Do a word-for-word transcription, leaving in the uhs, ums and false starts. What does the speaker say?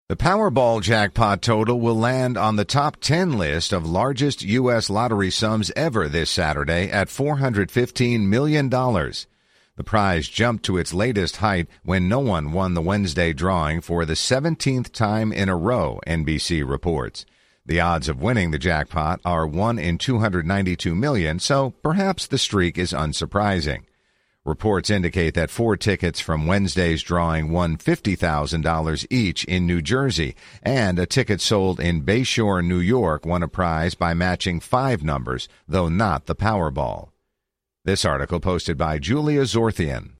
The Powerball jackpot total will land on the top ten list of largest U S lottery sums ever this Saturday at four hundred fifteen million dollars. The prize jumped to its latest height when no one won the Wednesday drawing for the seventeenth time in a row, N B C reports. The odds of winning the jackpot are one in two hundred ninety-two million, so perhaps the streak is unsurprising. Reports indicate that four tickets from Wednesday's drawing won fifty thousand dollars each in New Jersey, and a ticket sold in Bayshore, New York, won a prize by matching five numbers, though not the Powerball. This article posted by Julia Zorthian.